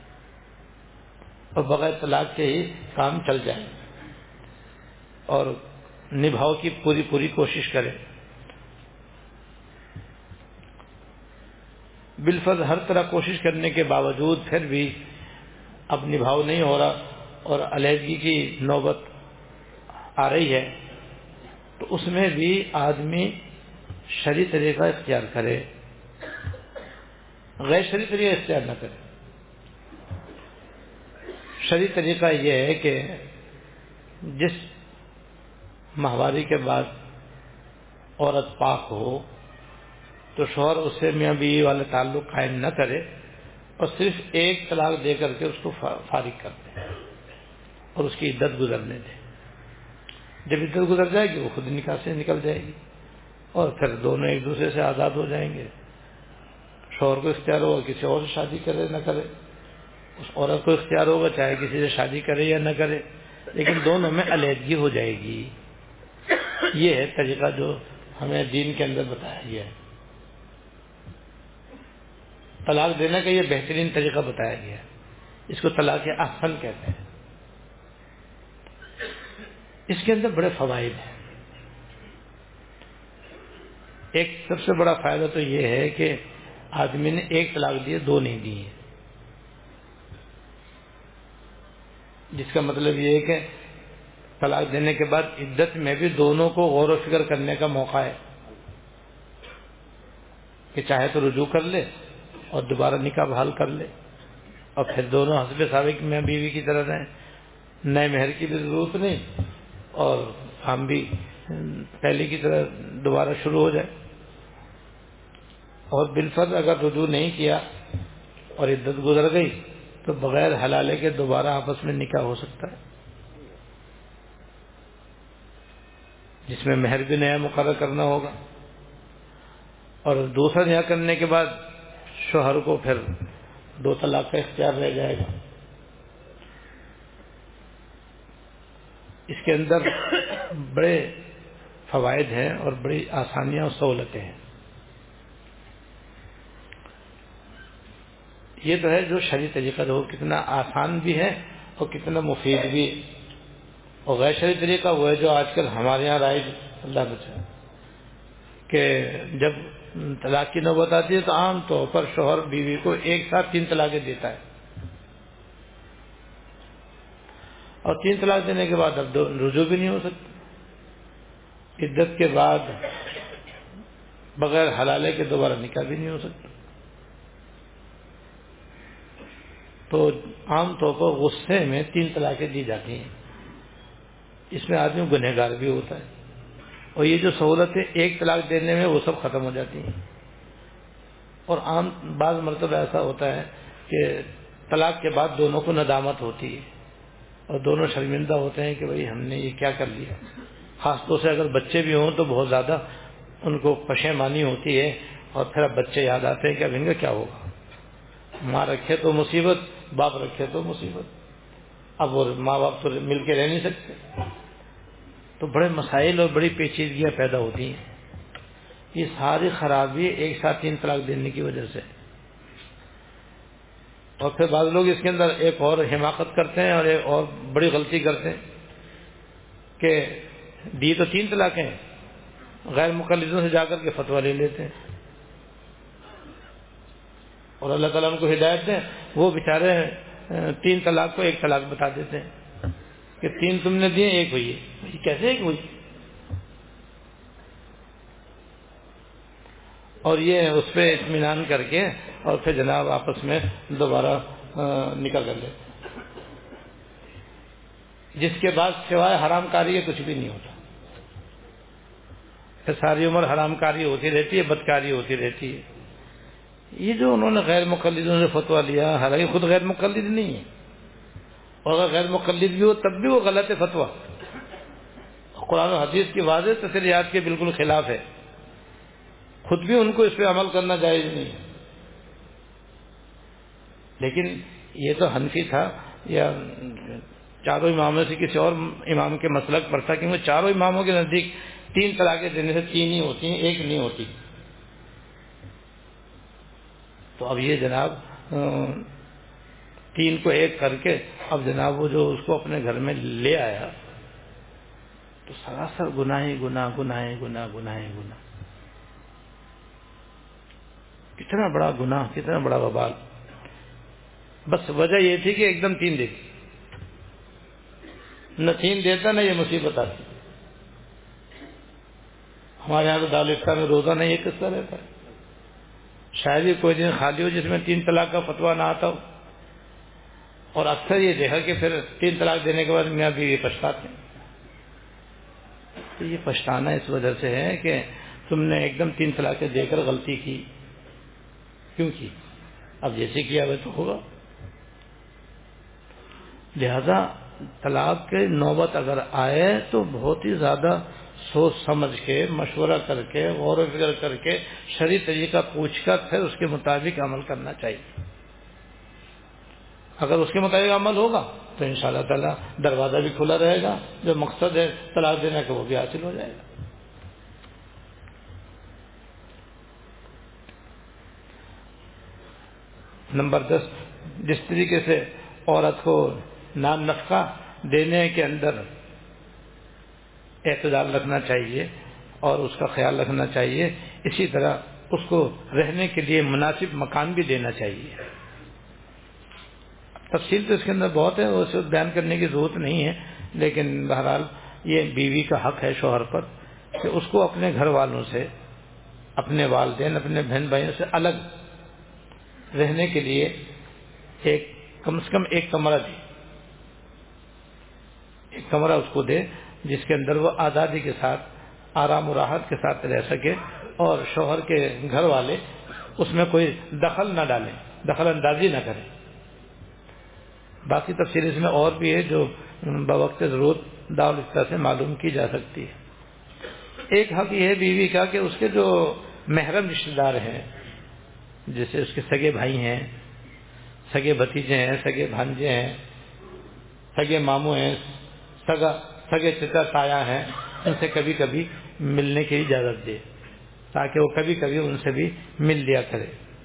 اور بغیر طلاق کے ہی کام چل جائے، اور نبھاؤ کی پوری پوری کوشش کرے۔ بالفرض ہر طرح کوشش کرنے کے باوجود پھر بھی اب نبھاؤ نہیں ہو رہا اور علیحدگی کی نوبت آ رہی ہے، تو اس میں بھی آدمی شرعی طریقہ اختیار کرے، غیر شرعی طریقہ اختیار نہ کرے۔ شرعی طریقہ یہ ہے کہ جس ماہواری کے بعد عورت پاک ہو تو شوہر اس سے میاں بیوی والا تعلق قائم نہ کرے اور صرف ایک طلاق دے کر کے اس کو فارغ کر دے اور اس کی عدت گزرنے دے۔ جب عدت گزر جائے گی وہ خود نکاح سے نکل جائے گی اور پھر دونوں ایک دوسرے سے آزاد ہو جائیں گے۔ شوہر کو اختیار ہوگا کسی اور سے شادی کرے نہ کرے، اس عورت کو اختیار ہوگا چاہے کسی سے شادی کرے یا نہ کرے، لیکن دونوں میں علیحدگی ہو جائے گی۔ یہ ہے طریقہ جو ہمیں دین کے اندر بتایا گیا ہے۔ طلاق دینے کا یہ بہترین طریقہ بتایا گیا ہے، اس کو طلاق احسن کہتے ہیں۔ اس کے اندر بڑے فوائد ہیں۔ ایک سب سے بڑا فائدہ تو یہ ہے کہ آدمی نے ایک طلاق دیے، دو نہیں دیے، جس کا مطلب یہ ہے کہ طلاق دینے کے بعد عدت میں بھی دونوں کو غور و فکر کرنے کا موقع ہے کہ چاہے تو رجوع کر لے اور دوبارہ نکاح بحال کر لے اور پھر دونوں حسب سابق میں بیوی کی طرح رہیں، نئے مہر کی بھی ضرورت نہیں اور ہم بھی پہلے کی طرح دوبارہ شروع ہو جائے۔ اور بالفرض اگر رجوع نہیں کیا اور عدت گزر گئی تو بغیر حلالے کے دوبارہ آپس میں نکاح ہو سکتا ہے، جس میں مہر بھی نیا مقرر کرنا ہوگا، اور دوسرا نیا کرنے کے بعد شوہر کو پھر دو طلاق کا اختیار رہ جائے گا۔ اس کے اندر بڑے فوائد ہیں اور بڑی آسانیاں اور سہولتیں ہیں۔ یہ تو ہے جو شرعی طریقہ جو کتنا آسان بھی ہے اور کتنا مفید بھی، اور غیر شرعی طریقہ وہ ہے جو آج کل ہمارے یہاں رائج، اللہ بچائے، کہ جب طلاق کی نوبت آتی ہے تو عام طور پر شوہر بیوی کو ایک ساتھ تین طلاقیں دیتا ہے، اور تین طلاق دینے کے بعد اب رجوع بھی نہیں ہو سکتی، عدت کے بعد بغیر حلالے کے دوبارہ نکاح بھی نہیں ہو سکتا۔ تو عام طور پر غصے میں تین طلاقیں دی جاتی ہیں، اس میں آدمی گنہگار بھی ہوتا ہے، اور یہ جو سہولتیں ایک طلاق دینے میں وہ سب ختم ہو جاتی ہیں۔ اور عام بعض مرتبہ ایسا ہوتا ہے کہ طلاق کے بعد دونوں کو ندامت ہوتی ہے اور دونوں شرمندہ ہوتے ہیں کہ بھئی ہم نے یہ کیا کر لیا، خاص طور سے اگر بچے بھی ہوں تو بہت زیادہ ان کو پشیمانی ہوتی ہے، اور پھر اب بچے یاد آتے ہیں کہ اب ان کا کیا ہوگا، ماں رکھے تو مصیبت، باپ رکھے تو مصیبت، اب وہ ماں باپ تو مل کے رہ نہیں سکتے، تو بڑے مسائل اور بڑی پیچیدگیاں پیدا ہوتی ہیں۔ یہ ساری خرابی ایک ساتھ تین طلاق دینے کی وجہ سے۔ اور پھر بعض لوگ اس کے اندر ایک اور حماقت کرتے ہیں اور ایک اور بڑی غلطی کرتے ہیں کہ دی تو تین طلاقیں غیر مقلدوں سے جا کر کے فتویٰ لے لیتے ہیں، اور اللہ تعالیٰ ان کو ہدایت دیں، وہ بیچارے تین طلاق کو ایک طلاق بتا دیتے ہیں کہ تین تم نے دیے ایک ہوئی ہے، کیسے ایک ہوئی؟ اور یہ اس پہ اطمینان کر کے اور پھر جناب آپس میں دوبارہ نکاح کر لیتے، جس کے بعد سوائے حرام کاری ہے کچھ بھی نہیں ہوتا، پھر ساری عمر حرام کاری ہوتی رہتی ہے، بدکاری ہوتی رہتی ہے۔ یہ جو انہوں نے غیر مقلدوں سے فتویٰ لیا، حالانکہ خود غیر مقلد نہیں ہے، اور اگر غیر مقلد بھی ہو تب بھی وہ غلط ہے فتویٰ، قرآن و حدیث کی واضح تفصیلات کے بالکل خلاف ہے، خود بھی ان کو اس پہ عمل کرنا جائز نہیں ہے، لیکن یہ تو حنفی تھا یا چاروں اماموں سے کسی اور امام کے مسلک پر تھا، کیونکہ چاروں اماموں کے نزدیک تین طلاقیں دینے سے تین ہی ہوتی ہیں، ایک نہیں ہوتی. تو اب یہ جناب تین کو ایک کر کے اب جناب وہ جو اس کو اپنے گھر میں لے آیا تو سراسر گناہ ہی گناہ گناہ گناہ گناہ گناہ. کتنا بڑا گناہ، کتنا بڑا وبال. بس وجہ یہ تھی کہ ایک دم تین دے دی، نہ تین دیتا نہ یہ مصیبت آتی. ہمارے یہاں تو دارالفتہ میں روزانہ یہ قصہ رہتا ہے، شاید ہی کوئی دن خالی ہو جس میں تین طلاق کا فتویٰ نہ آتا ہو. اور اکثر یہ دیکھا کہ پھر تین طلاق دینے کے بعد میاں بیوی پچھتاتے ہیں. تو یہ پچھتانا اس وجہ سے ہے کہ تم نے ایک دم تین طلاقیں دے کر غلطی کی. کیوں کی؟ اب جیسے کیا وہ تو ہوگا. لہذا طلاق کے نوبت اگر آئے تو بہت ہی زیادہ سوچ سمجھ کے، مشورہ کر کے، غور و فکر کر کے، شرعی طریقہ پوچھ کر پھر اس کے مطابق عمل کرنا چاہیے. اگر اس کے مطابق عمل ہوگا تو انشاءاللہ تعالی دروازہ بھی کھلا رہے گا، جو مقصد ہے طلاق دینے کا وہ بھی حاصل ہو جائے گا. نمبر دس، جس طریقے سے عورت کو نام نفقہ دینے کے اندر اعتدال رکھنا چاہیے اور اس کا خیال رکھنا چاہیے، اسی طرح اس کو رہنے کے لیے مناسب مکان بھی دینا چاہیے. تفصیل تو اس کے اندر بہت ہے، اسے بیان کرنے کی ضرورت نہیں ہے، لیکن بہرحال یہ بیوی کا حق ہے شوہر پر کہ اس کو اپنے گھر والوں سے، اپنے والدین، اپنے بہن بھائیوں سے الگ رہنے کے لیے ایک کم سے کم ایک کمرہ دے. ایک کمرہ اس کو دے جس کے اندر وہ آزادی کے ساتھ، آرام و راحت کے ساتھ رہ سکے، اور شوہر کے گھر والے اس میں کوئی دخل نہ ڈالیں، دخل اندازی نہ کریں. باقی تفصیل اس میں اور بھی ہے جو بوقت ضرورت دارالفتہ سے معلوم کی جا سکتی ہے. ایک حق یہ ہے بیوی کا کہ اس کے جو محرم رشتہ دار ہیں، جیسے اس کے سگے بھائی ہیں، سگے بھتیجے ہیں، سگے بھانجے ہیں، سگے ماموں ہیں، سگا سگے چچا تایا ہیں، ان سے کبھی کبھی ملنے کی اجازت دے تاکہ وہ کبھی کبھی ان سے بھی مل لیا کرے.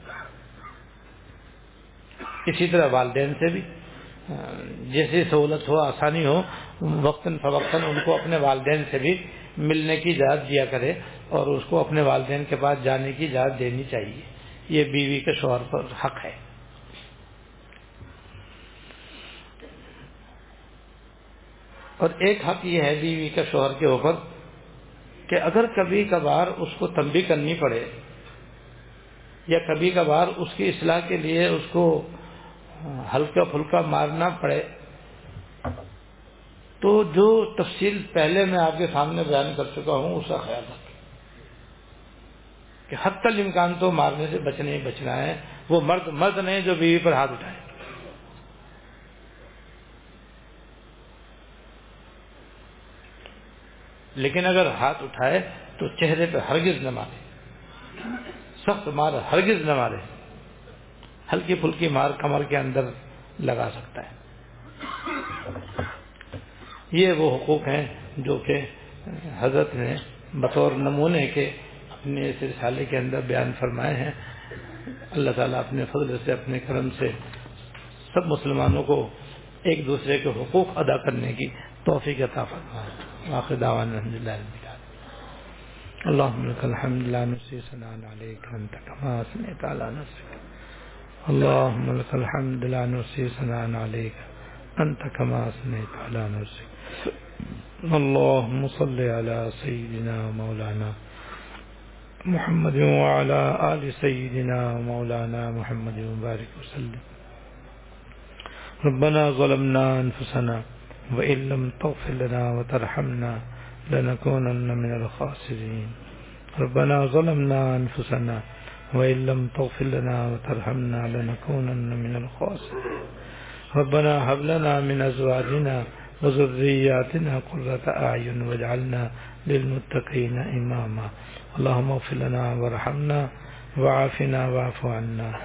اسی طرح والدین سے بھی جیسی سہولت ہو، آسانی ہو، وقتاً فوقتاً ان کو اپنے والدین سے بھی ملنے کی اجازت دیا کرے اور اس کو اپنے والدین کے پاس جانے کی اجازت دینی چاہیے. یہ بیوی کے شوہر پر حق ہے. اور ایک حق یہ ہے بیوی کا شوہر کے اوپر کہ اگر کبھی کبھار اس کو تنبیہ کرنی پڑے یا کبھی کبھار اس کی اصلاح کے لیے اس کو ہلکا پھلکا مارنا پڑے تو جو تفصیل پہلے میں آپ کے سامنے بیان کر چکا ہوں اس کا خیال رکھیں کہ حتی الامکان تو مارنے سے بچنے ہی بچنا ہے. وہ مرد مرد نہیں جو بیوی پر ہاتھ اٹھائے. لیکن اگر ہاتھ اٹھائے تو چہرے پہ ہرگز نہ مارے، سخت مار ہرگز نہ مارے. ہلکی پھلکی مار کمر کے اندر لگا سکتا ہے. یہ وہ حقوق ہیں جو کہ حضرت نے بطور نمونے کے اپنے اس رسالے کے اندر بیان فرمائے ہیں. اللہ تعالیٰ اپنے فضل سے، اپنے کرم سے سب مسلمانوں کو ایک دوسرے کے حقوق ادا کرنے کی توفیق عطا فرمائے. آخر دعوانا الحمدللہ رب العالمین. اللهم لك الحمد لا نحصي ثناء عليك أنت كما أثنيت على نفسك. اللهم لك الحمد لا نحصي ثناء عليك أنت كما أثنيت على نفسك. اللهم صل على سيدنا مولانا محمد وعلى آل سيدنا مولانا محمد وبارك وسلم. ربنا ظلمنا أنفسنا وإن لم تغفر لنا وترحمنا لنكونن من الخاسرين. ربنا ظلمنا أنفسنا وإن لم تغفر لنا وترحمنا لنكونن من الخاسرين. ربنا هب لنا من أزواجنا وذرياتنا قرة أعين واجعلنا للمتقين إماما. اللهم اغفر لنا وارحمنا وعافنا واعف عنا.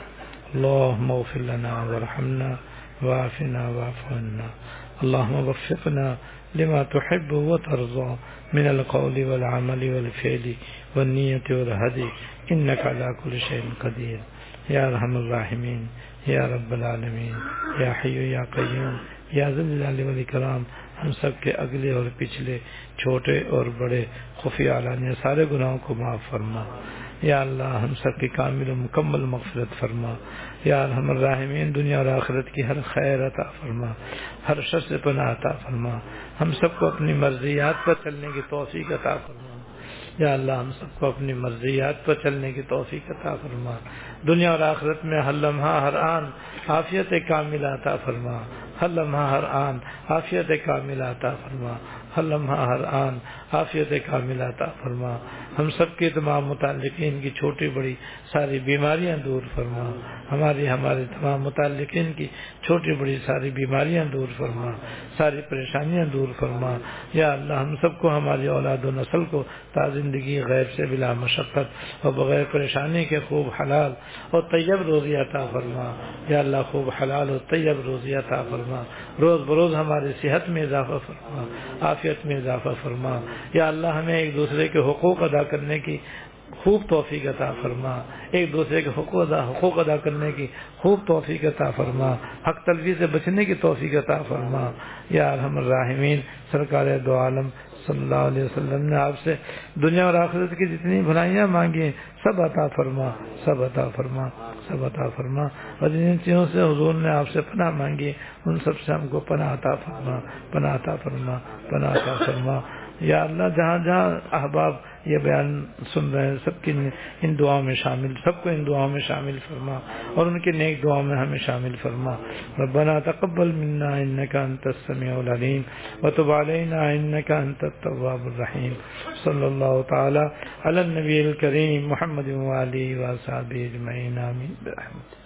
اللهم اغفر لنا وارحمنا وعافنا واعف عنا. اللهم وفقنا لما تحب وترضى من القول والعمل والفعل والنية والهدي إنك على كل شيء قدير. یا ارحم الراحمین، یا رب العالمین، یا حی یا قیوم، یا ذی الجلال والاکرام، ہم سب کے اگلے اور پچھلے، چھوٹے اور بڑے، خفیہ علانیہ سارے گناہوں کو معاف فرما. یا اللہ ہم سب کی کامل و مکمل مغفرت فرما. یا ارحم الراحمین، دنیا اور آخرت کی ہر خیر عطا فرما، ہر شر سے پناہ عطا فرما. ہم سب کو اپنی مرضیات پر چلنے کی توفیق عطا فرما. یا اللہ ہم سب کو اپنی مرضیات پر چلنے کی توفیق عطا فرما. دنیا اور آخرت میں ہر لمحہ ہر آن عافیت کاملہ عطا فرما. ہر لمحہ ہر آن عافیت کاملہ عطا فرما. ہر لمحہ ہر آن عافیت کاملہ عطا فرما. ہم سب کے تمام متعلقین کی چھوٹی بڑی ساری بیماریاں دور فرما. ہماری ہمارے تمام متعلقین کی چھوٹی بڑی ساری بیماریاں دور فرما، ساری پریشانیاں دور فرما. یا اللہ ہم سب کو، ہماری اولاد و نسل کو تا زندگی غیب سے بلا مشقت اور بغیر پریشانی کے خوب حلال اور طیب روزی عطا فرما. یا اللہ خوب حلال اور طیب روزی عطا فرما. روز بروز ہماری صحت میں اضافہ فرما، عافیت میں اضافہ فرما. یا اللہ ہمیں ایک دوسرے کے حقوق ادا کرنے کی خوب توفیق عطا فرما. ایک دوسرے کے حقوق ادا حقوق ادا کرنے کی خوب توفیق عطا فرما. حق تلفی سے بچنے کی توفیق عطا فرما. یا ارحم الراحمین، سرکار دو عالم صلی اللہ علیہ وسلم نے آپ سے دنیا اور آخرت کی جتنی بھلائیاں مانگی سب عطا فرما، سب عطا فرما، سب عطا فرما. اور جن چیزوں سے حضور نے آپ سے پناہ مانگی ان سب سے ہم کو پناہ عطا فرما، پناہ عطا فرما، پناہ عطا فرما. یا اللہ جہاں جہاں احباب یہ بیان سن رہے ہیں سب کی ان دعاؤں میں شامل، سب کو ان دعاؤں میں شامل فرما اور ان کے نیک دعاؤں میں ہمیں شامل فرما. ربنا تقبل منا انك انت السميع العليم وتب علينا انك انت التواب الرحيم. صلی اللہ تعالی علی النبی الکریم محمد وآلہ وصحبہ اجمعین. آمین برحمتہ.